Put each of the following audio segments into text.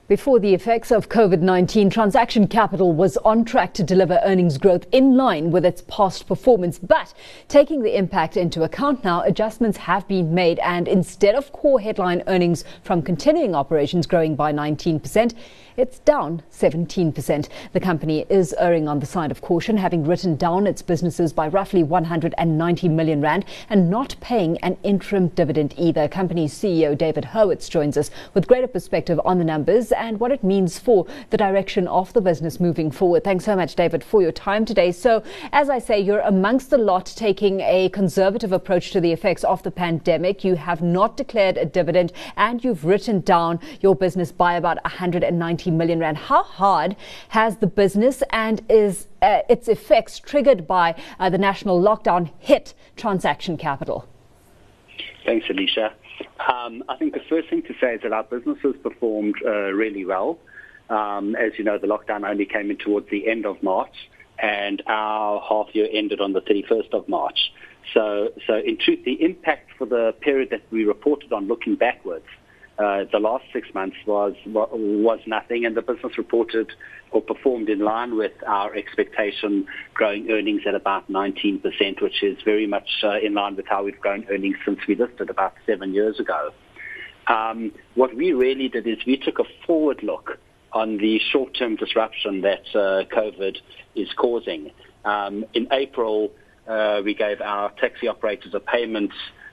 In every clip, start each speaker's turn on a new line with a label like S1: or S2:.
S1: Before the effects of COVID-19, Transaction Capital was on track to deliver earnings growth in line with its past performance. But taking the impact into account now, adjustments have been made, and instead of core headline earnings from continuing operations growing by 19%, it's down 17%. The company is erring on the side of caution, having written down its businesses by roughly 190 million rand and not paying an interim dividend either. Company's CEO David Hurwitz joins us with greater perspective on the numbers and what it means for the direction of the business moving forward. Thanks so much, David, for your time today. So, as I say, you're amongst the lot taking a conservative approach to the effects of the pandemic. You have not declared a dividend and you've written down your business by about 190 million rand. How hard has the business and is its effects triggered by the national lockdown hit Transaction Capital?
S2: Thanks, Alicia. I think the first thing to say is that our businesses performed really well. As you know, the lockdown only came in towards the end of March, and our half year ended on the 31st of March. So in truth, the impact for the period that we reported on looking backwards, the last 6 months was nothing, and the business reported or performed in line with our expectation, growing earnings at about 19%, which is very much in line with how we've grown earnings since we listed about 7 years ago. What we really did is we took a forward look on the short-term disruption that COVID is causing. In April, we gave our taxi operators a payment.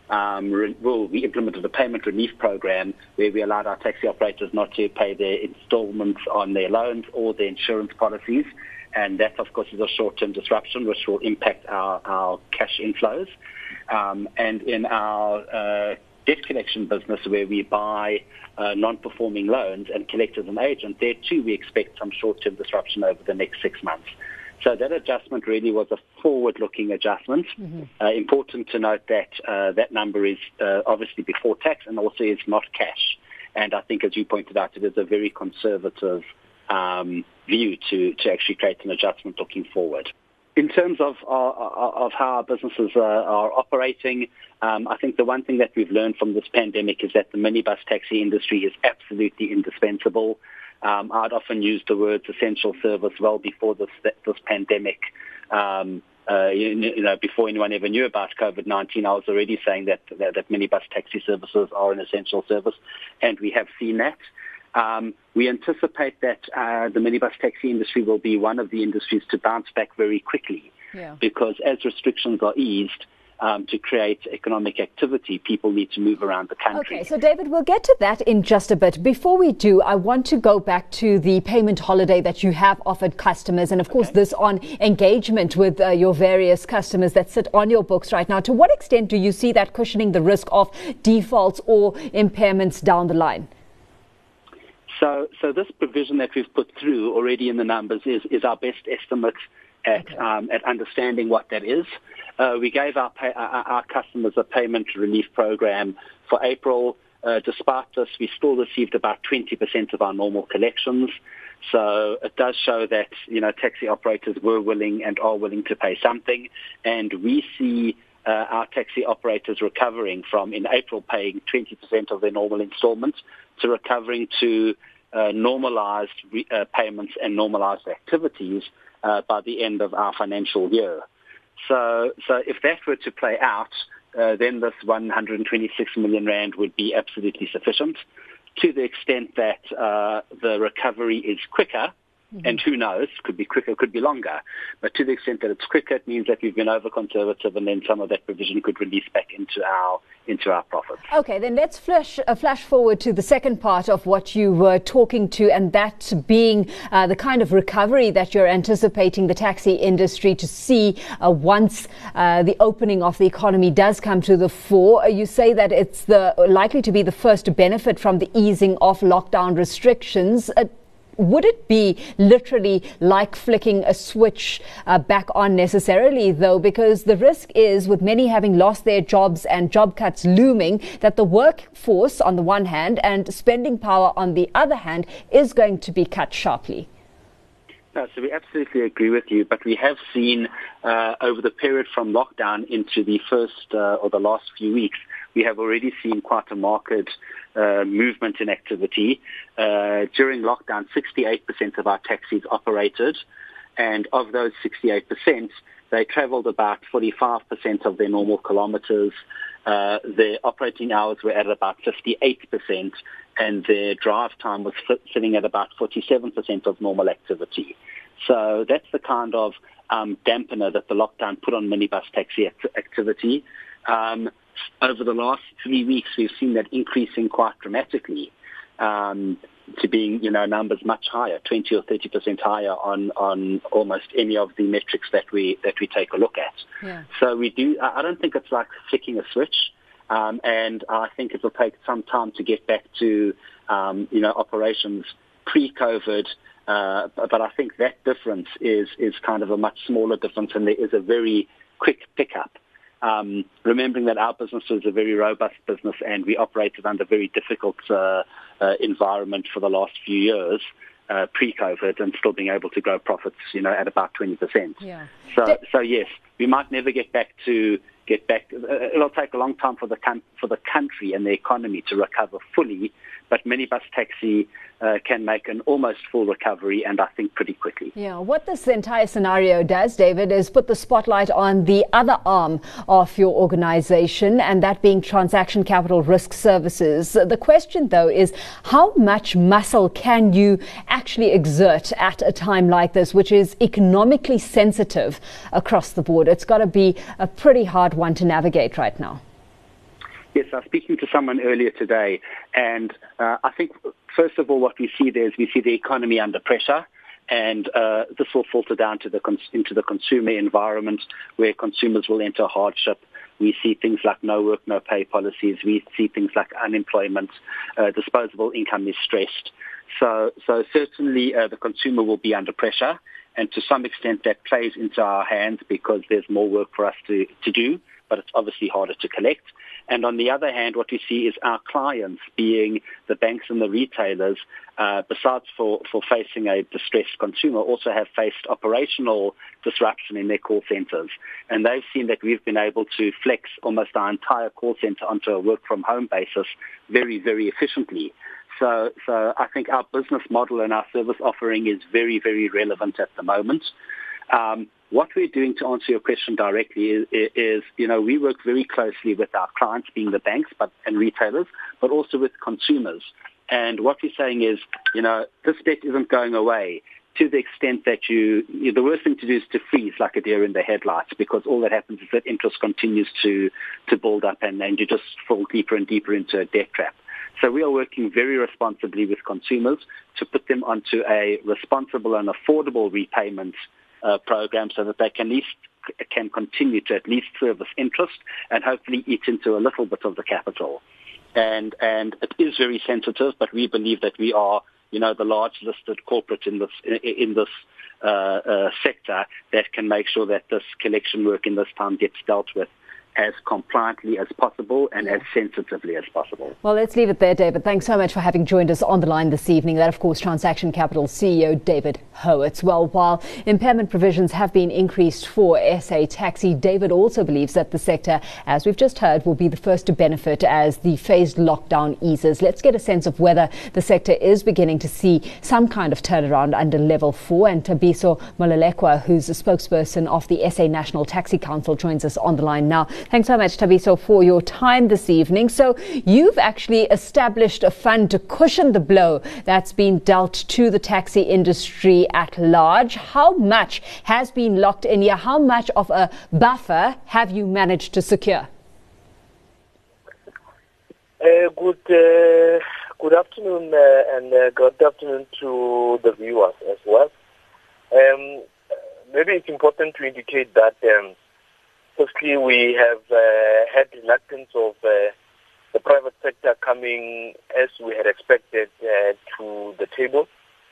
S2: We implemented a payment relief program where we allowed our taxi operators not to pay their installments on their loans or their insurance policies. And that, of course, is a short-term disruption which will impact our cash inflows. And in our debt collection business, where we buy non-performing loans and collect as an agent, there too we expect some short-term disruption over the next 6 months. So that adjustment really was a forward-looking adjustment. Important to note that that number is obviously before tax and also is not cash. And I think, as you pointed out, it is a very conservative view to actually create an adjustment looking forward. In terms of how our businesses are operating, I think the one thing that we've learned from this pandemic is that the minibus taxi industry is absolutely indispensable. I'd often use the words essential service well before this pandemic. Before anyone ever knew about COVID-19, I was already saying that minibus taxi services are an essential service, and we have seen that. We anticipate that the minibus taxi industry will be one of the industries to bounce back very quickly, because as restrictions are eased, to create economic activity, people need to move around the country.
S1: Okay, so David, we'll get to that in just a bit. Before we do, I want to go back to the payment holiday that you have offered customers, and of course this on engagement with your various customers that sit on your books right now. To what extent do you see that cushioning the risk of defaults or impairments down the line?
S2: So this provision that we've put through already in the numbers is our best estimate at understanding what that is. We gave our customers a payment relief program for April. Despite this, we still received about 20% of our normal collections. So it does show that, taxi operators were willing and are willing to pay something. And we see our taxi operators recovering from, in April, paying 20% of their normal installments to recovering to normalized payments and normalized activities by the end of our financial year. So if that were to play out, then this 126 million rand would be absolutely sufficient. To the extent that the recovery is quicker, and who knows, could be quicker, could be longer. But to the extent that it's quicker, it means that we've been over-conservative, and then some of that provision could release back into our profits. Okay,
S1: then let's flash forward to the second part of what you were talking to, and that being the kind of recovery that you're anticipating the taxi industry to see once the opening of the economy does come to the fore. You say that it's likely to be the first to benefit from the easing of lockdown restrictions. Would it be literally like flicking a switch back on necessarily, though? Because the risk is, with many having lost their jobs and job cuts looming, that the workforce on the one hand and spending power on the other hand is going to be cut sharply.
S2: No, so we absolutely agree with you, but we have seen over the period from lockdown into the first or the last few weeks, we have already seen quite a marked movement in activity. During lockdown, 68% of our taxis operated, and of those 68%, they travelled about 45% of their normal kilometres. Their operating hours were at about 58%, and their drive time was sitting at about 47% of normal activity. So that's the kind of dampener that the lockdown put on minibus taxi activity. Over the last 3 weeks, we've seen that increasing quite dramatically to being, numbers much higher, 20 or 30% higher on almost any of the metrics that we take a look at.
S1: Yeah.
S2: So I don't think it's like flicking a switch, and I think it will take some time to get back to, operations pre-COVID. But I think that difference is kind of a much smaller difference, and there is a very quick pickup. Remembering that our business is a very robust business and we operated under very difficult environment for the last few years, pre-COVID, and still being able to grow profits, at about 20%.
S1: Yeah.
S2: So yes, we might never get back. It'll take a long time for the country and the economy to recover fully, but minibus taxi can make an almost full recovery, and I think pretty quickly.
S1: Yeah, what this entire scenario does, David, is put the spotlight on the other arm of your organization, and that being Transaction Capital Risk Services. The question, though, is how much muscle can you actually exert at a time like this, which is economically sensitive across the board? It's got to be a pretty hard one to navigate right now.
S2: Yes, I was speaking to someone earlier today, and I think, first of all, what we see there is we see the economy under pressure, and this will filter down to into the consumer environment where consumers will enter hardship. We see things like no work, no pay policies. We see things like unemployment, disposable income is stressed. So certainly the consumer will be under pressure, and to some extent that plays into our hands because there's more work for us to do, but it's obviously harder to collect. And on the other hand, what we see is our clients, being the banks and the retailers, besides for facing a distressed consumer, also have faced operational disruption in their call centers. And they've seen that we've been able to flex almost our entire call center onto a work-from-home basis very, very efficiently. So I think our business model and our service offering is very, very relevant at the moment. What we're doing, to answer your question directly, is we work very closely with our clients, being the banks and retailers, but also with consumers. And what we're saying is, this debt isn't going away to the extent that the worst thing to do is to freeze like a deer in the headlights, because all that happens is that interest continues to build up and you just fall deeper and deeper into a debt trap. So we are working very responsibly with consumers to put them onto a responsible and affordable repayment program so that they can continue to at least service interest and hopefully eat into a little bit of the capital. And it is very sensitive, but we believe that we are, the large listed corporate in this sector that can make sure that this collection work in this time gets dealt with as compliantly as possible and as sensitively as possible.
S1: Well, let's leave it there, David. Thanks so much for having joined us on the line this evening. That, of course, Transaction Capital CEO David Howitz. Well, while impairment provisions have been increased for SA Taxi, David also believes that the sector, as we've just heard, will be the first to benefit as the phased lockdown eases. Let's get a sense of whether the sector is beginning to see some kind of turnaround under Level 4. And Thabiso Molelekwa, who's a spokesperson of the SA National Taxi Council, joins us on the line now. Thanks so much, Thabiso, for your time this evening. So you've actually established a fund to cushion the blow that's been dealt to the taxi industry at large. How much has been locked in here? How much of a buffer have you managed to secure?
S3: Good afternoon, and good afternoon to the viewers as well. Maybe it's important to indicate that firstly, we have had reluctance of the private sector coming, as we had expected, to the table.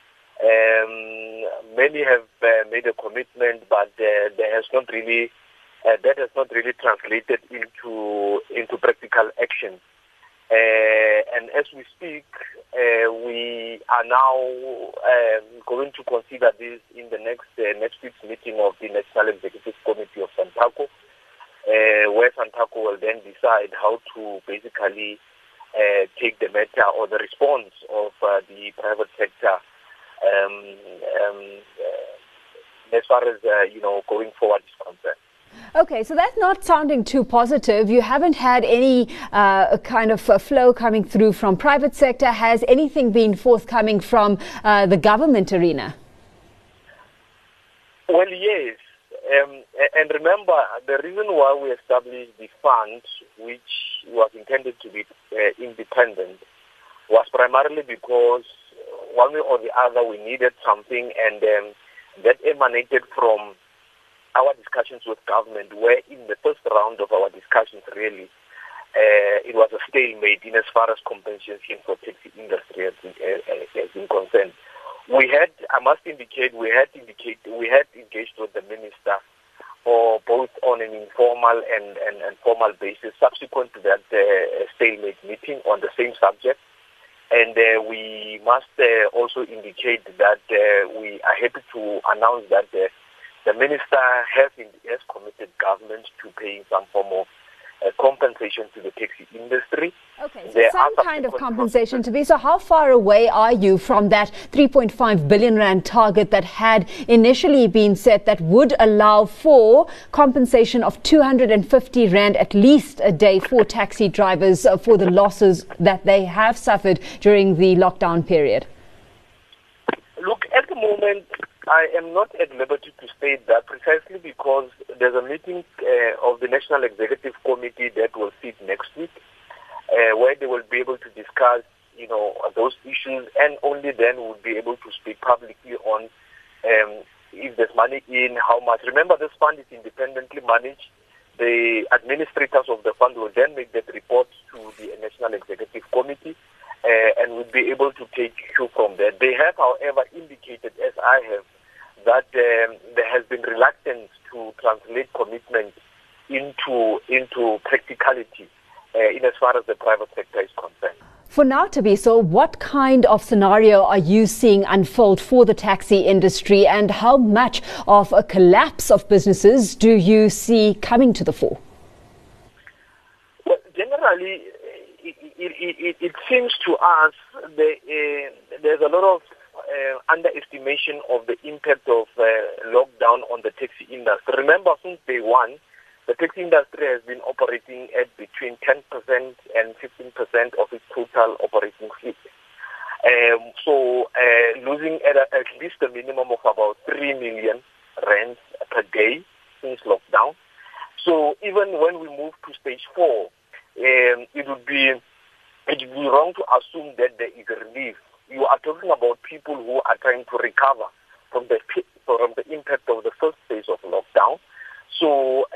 S3: Many have made a commitment, but that has not really translated into practical action. And as we speak, we are now going to consider this in the next week's meeting of the National Executive Committee of SANPACO. where Santaco will then decide how to basically take the matter or the response of the private sector as far as going forward is concerned.
S1: Okay, so that's not sounding too positive. You haven't had any kind of flow coming through from private sector. Has anything been forthcoming from the government arena?
S3: Well, yes. And remember, the reason why we established the fund, which was intended to be independent, was primarily because one way or the other we needed something, and that emanated from our discussions with government, where in the first round of our discussions, really, it was a stalemate in as far as compensation for taxi industry has been concerned. We had, I must indicate, we had engaged with the minister, or both on an informal and formal basis, subsequent to that stalemate meeting on the same subject. And we must also indicate that we are happy to announce that the minister has committed government to paying some form of compensation to the taxi industry.
S1: Okay, so some kind of compensation to be. So how far away are you from that 3.5 billion rand target that had initially been set that would allow for compensation of 250 rand at least a day for taxi drivers for the losses that they have suffered during the lockdown period?
S3: Look, at the moment, I am not at liberty to state that precisely because there's a meeting of the National Executive Committee that will sit next week, where they will be able to discuss, those issues, and only then we'll be able to speak publicly on if there's money in, how much. Remember, this fund is independently managed. The administrators of the fund will then make that report to the National Executive Committee, and we'll be able to take you from there. They have, however, indicated, as I have, that there has been reluctance to translate commitment into practicality in as far as the private sector is concerned.
S1: For now, Thabiso, what kind of scenario are you seeing unfold for the taxi industry, and how much of a collapse of businesses do you see coming to the fore?
S3: Well, generally, it seems to us there's a lot of underestimation of the impact of lockdown on the taxi industry. Remember, since day one, the taxi industry has been operating at between 10% and 15% of its total operating fleet. So losing at least a minimum of about 3 million rands per day since lockdown. So even when we move to stage 4, it would be wrong to assume that there is a relief. You are talking about people who are trying to recover from the impact of the first phase of lockdown. So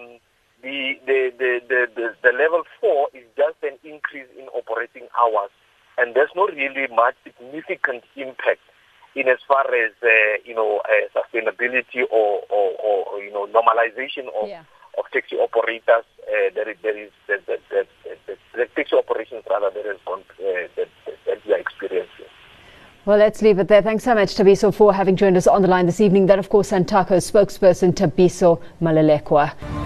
S3: the level 4 is just an increase in operating hours, and there's not really much significant impact in as far as sustainability or normalization of taxi operators. The taxi operations rather that we are experiencing.
S1: Well, let's leave it there. Thanks so much, Thabiso, for having joined us on the line this evening. That, of course, Santaco's spokesperson, Thabiso Malulekwa.